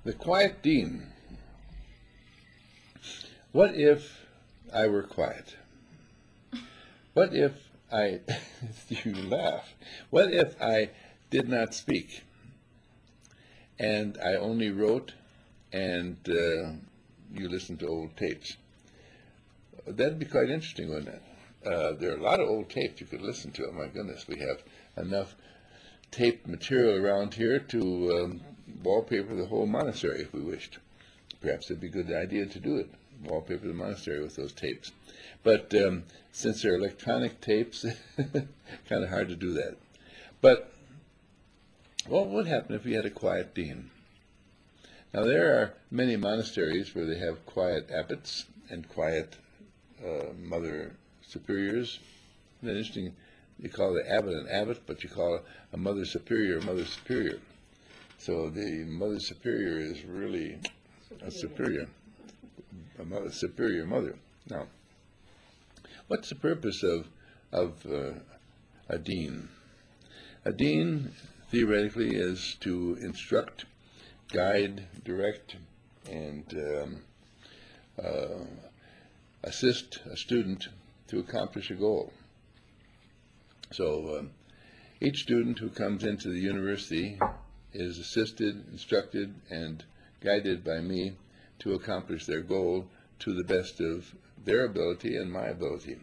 The quiet dean. What if I were quiet? What if I, you laugh, what if I did not speak and I only wrote and you listened to old tapes? That'd be quite interesting, wouldn't it? There are a lot of old tapes you could listen to. Oh my goodness, we have enough tape material around here to wallpaper the whole monastery if we wished. Perhaps it'd be a good idea to do it, wallpaper the monastery with those tapes. But since they're electronic tapes, kind of hard to do that. But what would happen if we had a quiet dean? Now there are many monasteries where they have quiet abbots and quiet mother superiors. Isn't that interesting? You call the abbot an abbot, but you call a mother superior a mother superior. So the mother superior is really a superior, superior mother. Now, what's the purpose of a dean? A dean, theoretically, is to instruct, guide, direct, and assist a student to accomplish a goal. So each student who comes into the university is assisted, instructed, and guided by me to accomplish their goal to the best of their ability and my ability.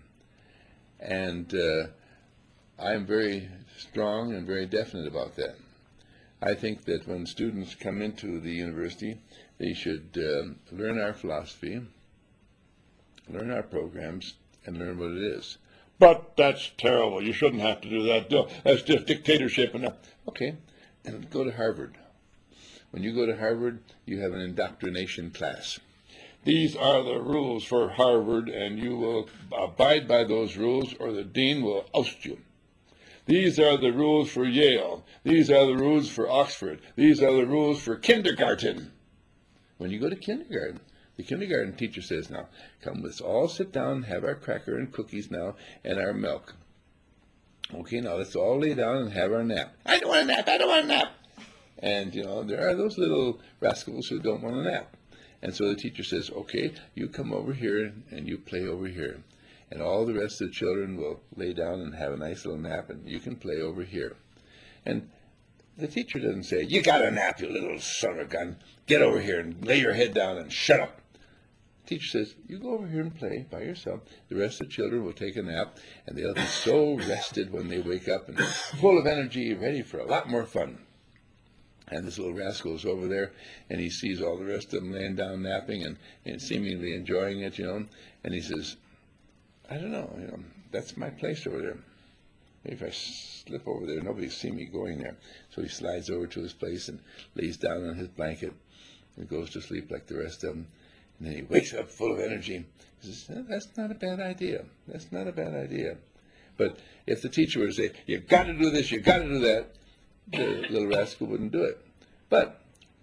And I'm very strong and very definite about that. I think that when students come into the university, they should learn our philosophy, learn our programs, and learn what it is. But that's terrible. You shouldn't have to do that. That's just dictatorship. Okay, and go to Harvard. When you go to Harvard, you have an indoctrination class. These are the rules for Harvard, and you will abide by those rules, or the dean will oust you. These are the rules for Yale. These are the rules for Oxford. These are the rules for kindergarten. When you go to kindergarten, the kindergarten teacher says, now, come, let's all sit down, have our cracker and cookies now, and our milk. Okay, now let's all lay down and have our nap. I don't want a nap, I don't want a nap. And, you know, there are those little rascals who don't want a nap. And so the teacher says, okay, you come over here and you play over here. And all the rest of the children will lay down and have a nice little nap, and you can play over here. And the teacher doesn't say, you got a nap, you little son of a gun. Get over here and lay your head down and shut up. The teacher says, you go over here and play by yourself. The rest of the children will take a nap, and they'll be so rested when they wake up and full of energy, ready for a lot more fun. And this little rascal is over there, and he sees all the rest of them laying down napping and seemingly enjoying it, you know. And he says, I don't know, you know, that's my place over there. Maybe if I slip over there, nobody will see me going there. So he slides over to his place and lays down on his blanket and goes to sleep like the rest of them. And then he wakes up full of energy. He says, that's not a bad idea. That's not a bad idea. But if the teacher were to say, you've got to do this, you've got to do that, the little rascal wouldn't do it. But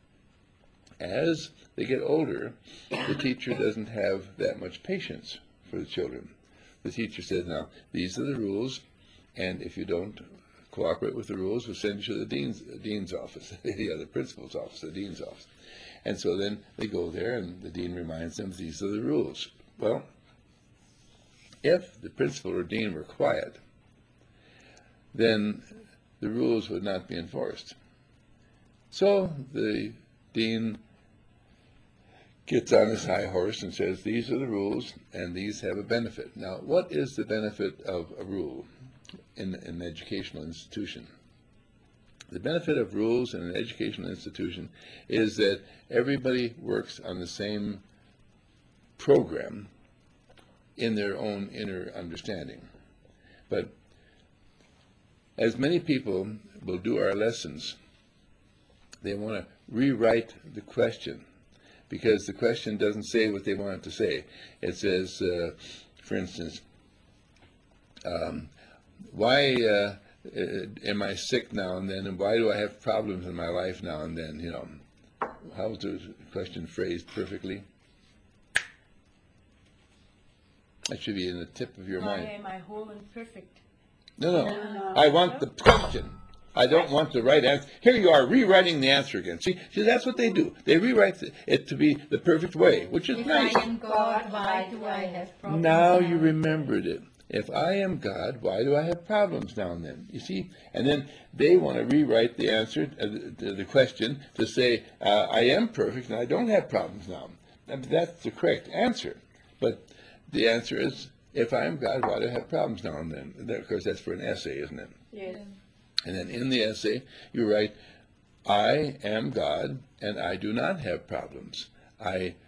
as they get older, the teacher doesn't have that much patience for the children. The teacher says, now, these are the rules, and if you don't cooperate with the rules, we'll send you to the dean's office, the principal's office, the dean's office. And so then they go there, and the dean reminds them, these are the rules. Well, if the principal or dean were quiet, then the rules would not be enforced. So the dean gets on his high horse and says, these are the rules, and these have a benefit. Now, what is the benefit of a rule in an educational institution? The benefit of rules in an educational institution is that everybody works on the same program in their own inner understanding. But as many people will do our lessons, they want to rewrite the question because the question doesn't say what they want it to say. It says, for instance, why am I sick now and then, and why do I have problems in my life now and then? You know, how is the question phrased perfectly? That should be in the tip of your mind. Why am I whole and perfect? No. I want the question I don't want the right answer. Here you are rewriting the answer again. See, that's what they do. They rewrite it to be the perfect way, which is If nice. I am God, why do I have problems? Now you remembered it. If I am God, why do I have problems now and then? You see? And then they want to rewrite the answer, the question, to say, I am perfect and I don't have problems now. And that's the correct answer. But the answer is, if I am God, why do I have problems now and then? Of course, that's for an essay, isn't it? Yes. And then in the essay, you write, I am God and I do not have problems. I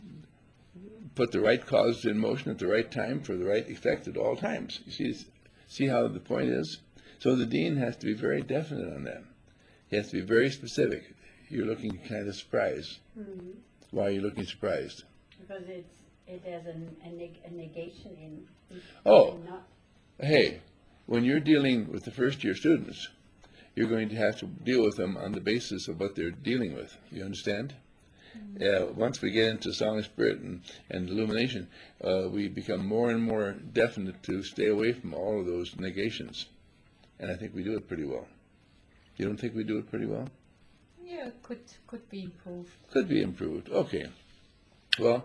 put the right causes in motion at the right time for the right effect at all times. You see how the point is? So the dean has to be very definite on that. He has to be very specific. You're looking kind of surprised. Mm-hmm. Why are you looking surprised? Because it has a negation in. Oh, Not. hey, when you're dealing with the first year students, you're going to have to deal with them on the basis of what they're dealing with. You understand? Once we get into song of spirit and illumination, we become more and more definite to stay away from all of those negations. And I think we do it pretty well. You don't think we do it pretty well? Yeah, could be improved. Could be improved. Okay. Well,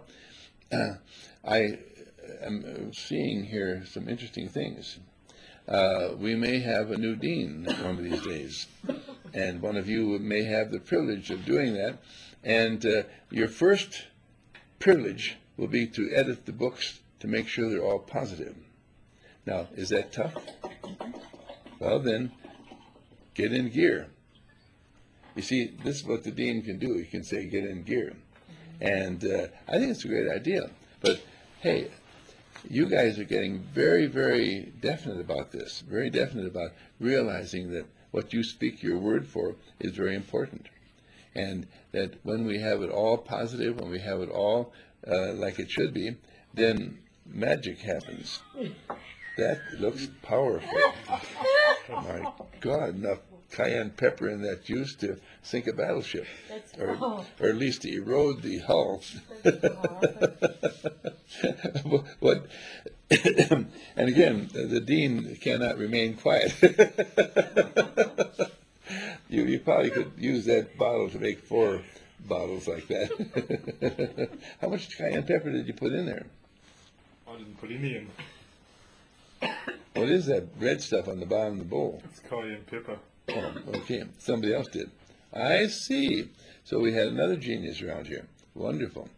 I am seeing here some interesting things. We may have a new dean one of these days, and one of you may have the privilege of doing that. And your first privilege will be to edit the books to make sure they're all positive. Now, is that tough? Well, then, get in gear. You see, this is what the dean can do. He can say, get in gear. And I think it's a great idea. But, hey, you guys are getting very, very definite about this, very definite about realizing that what you speak your word for is very important. And that when we have it all positive, when we have it all like it should be, then magic happens. That looks powerful. My God, enough cayenne pepper in that juice to sink a battleship, or at least to erode the hull. What? And again, the dean cannot remain quiet. You probably could use that bottle to make 4 bottles like that. How much cayenne pepper did you put in there? I didn't put any in. What is that red stuff on the bottom of the bowl? It's cayenne pepper. Oh, okay. Somebody else did. I see. So we had another genius around here. Wonderful.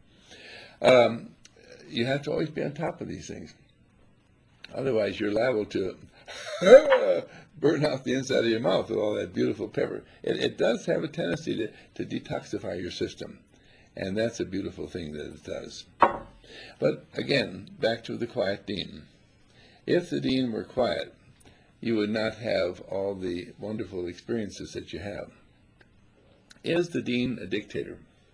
You have to always be on top of these things. Otherwise, you're liable to burn off the inside of your mouth with all that beautiful pepper. It does have a tendency to detoxify your system. And that's a beautiful thing that it does. But again, back to the quiet dean. If the dean were quiet, you would not have all the wonderful experiences that you have. Is the dean a dictator?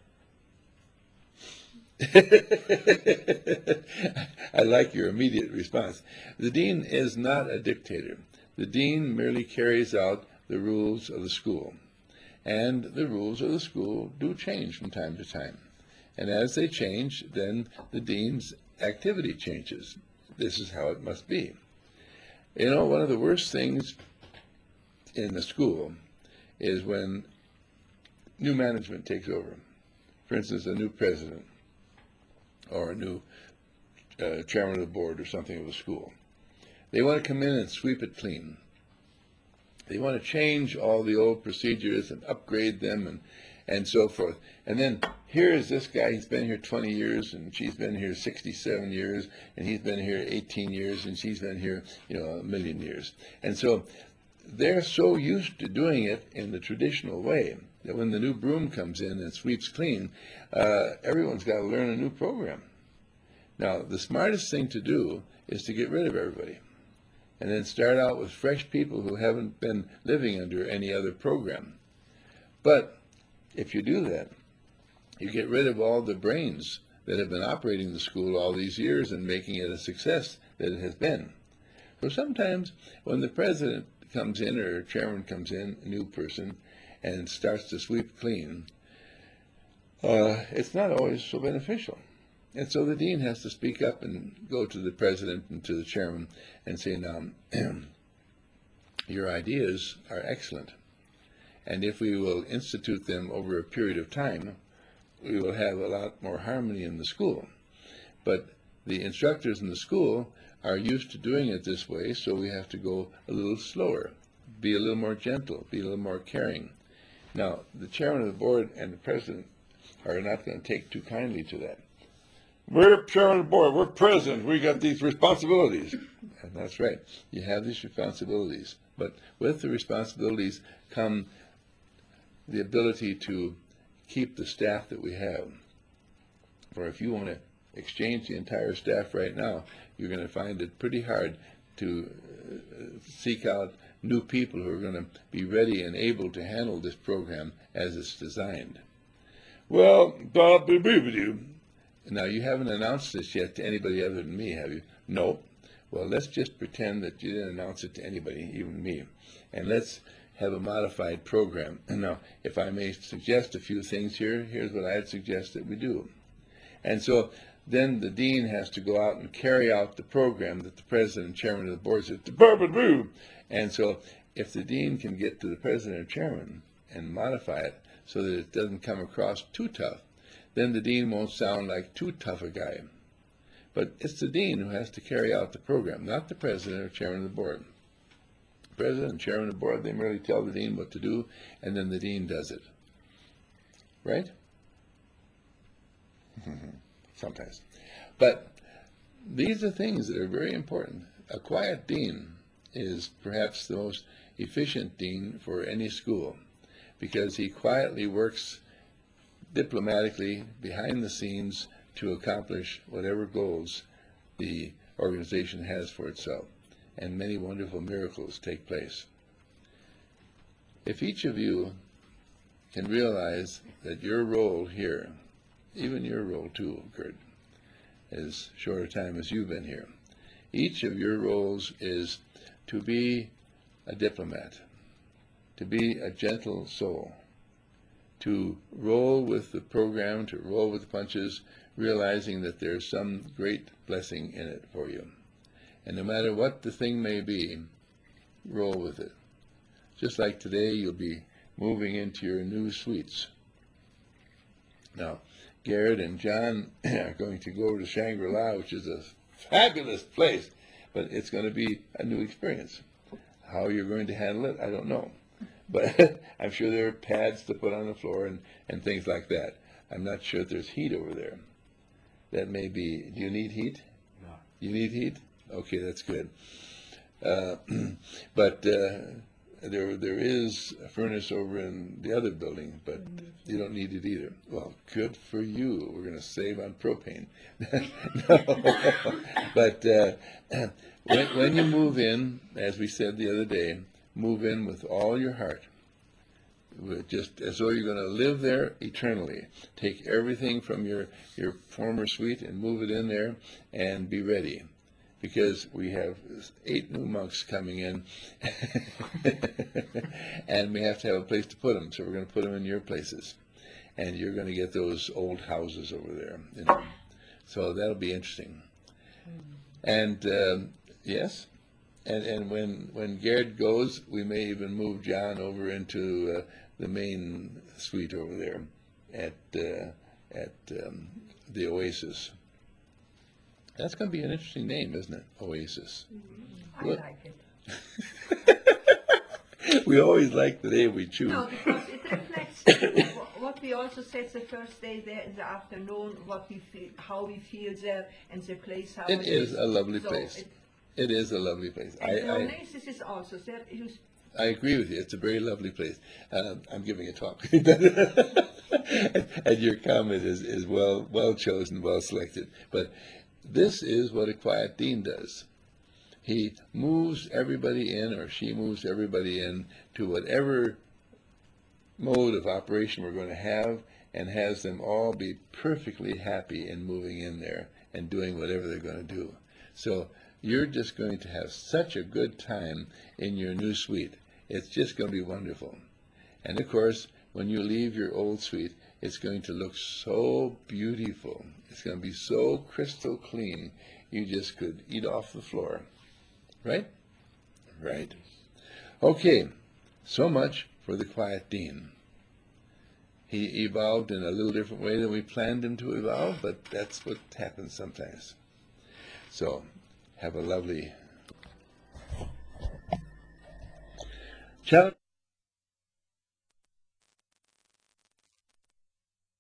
I like your immediate response. The dean is not a dictator. The dean merely carries out the rules of the school. And the rules of the school do change from time to time. And as they change, then the dean's activity changes. This is how it must be. You know, one of the worst things in the school is when new management takes over. For instance, a new president or a new chairman of the board or something of a school. They want to come in and sweep it clean. They want to change all the old procedures and upgrade them and so forth. And then here is this guy, he's been here 20 years, and she's been here 67 years, and he's been here 18 years, and she's been here, a million years. And so they're so used to doing it in the traditional way that when the new broom comes in and sweeps clean, everyone's got to learn a new program. Now, the smartest thing to do is to get rid of everybody and then start out with fresh people who haven't been living under any other program. But if you do that, you get rid of all the brains that have been operating the school all these years and making it a success that it has been. So sometimes when the president comes in or chairman comes in, a new person, and starts to sweep clean, it's not always so beneficial. And so the dean has to speak up and go to the president and to the chairman and say, now, your ideas are excellent, And if we will institute them over a period of time, we will have a lot more harmony in the school. But the instructors in the school are used to doing it this way, so we have to go a little slower, be a little more gentle, be a little more caring. Now, the chairman of the board and the president are not going to take too kindly to that. We're chairman of the board, we're president, we got these responsibilities. And that's right, you have these responsibilities. But with the responsibilities come the ability to keep the staff that we have. For if you want to exchange the entire staff right now, you're going to find it pretty hard to seek out new people who are going to be ready and able to handle this program as it's designed. Well, I'll agree with you. Now, you haven't announced this yet to anybody other than me, have you? No. Well, let's just pretend that you didn't announce it to anybody, even me. And let's have a modified program. Now, if I may suggest a few things here, here's what I'd suggest that we do. And so then the dean has to go out and carry out the program that the president and chairman of the board says, and so if the dean can get to the president or chairman and modify it so that it doesn't come across too tough, then the dean won't sound like too tough a guy. But it's the dean who has to carry out the program, not the president or chairman of the board. The president and chairman of the board, they merely tell the dean what to do, and then the dean does it. Right? Sometimes. But these are things that are very important. A quiet dean is perhaps the most efficient dean for any school, because he quietly works diplomatically behind the scenes to accomplish whatever goals the organization has for itself, and many wonderful miracles take place. If each of you can realize that your role here, even your role too, Kurt, as short a time as you've been here, each of your roles is to be a diplomat, to be a gentle soul, to roll with the program, to roll with the punches, realizing that there's some great blessing in it for you. And no matter what the thing may be, roll with it. Just like today, you'll be moving into your new suites. Now, Garrett and John are going to go over to Shangri-La, which is a fabulous place, but it's going to be a new experience. How you're going to handle it, I don't know. But I'm sure there are pads to put on the floor and things like that. I'm not sure if there's heat over there. That may be, do you need heat? No. You need heat? Okay, that's good. But there is a furnace over in the other building, but you don't need it either. Well, good for you. We're going to save on propane. No. But when you move in, as we said the other day, move in with all your heart, just as though you're going to live there eternally. Take everything from your former suite and move it in there and be ready, because we have 8 new monks coming in and we have to have a place to put them, so we're going to put them in your places, and you're going to get those old houses over there, you know. So that'll be interesting. And yes, and when Garrett goes, we may even move John over into the main suite over there at the Oasis. That's going to be an interesting name, isn't it? Oasis. I like it. We always like the name we choose. No, because it reflects what we also said the first day there in the afternoon, what we feel, how we feel there, and the place how it is a lovely so place. It is a lovely place. And Oasis is also there. I agree with you. It's a very lovely place. I'm giving a talk. And your comment is well chosen, well selected. But this is what a quiet dean does. He moves everybody in, or she moves everybody in, to whatever mode of operation we're going to have, and has them all be perfectly happy in moving in there and doing whatever they're going to do. So you're just going to have such a good time in your new suite. It's just going to be wonderful. And of course, when you leave your old suite, it's going to look so beautiful. It's going to be so crystal clean, you just could eat off the floor. Right? Right. Okay, so much for the quiet dean. He evolved in a little different way than we planned him to evolve, but that's what happens sometimes. So, have a lovely challenge.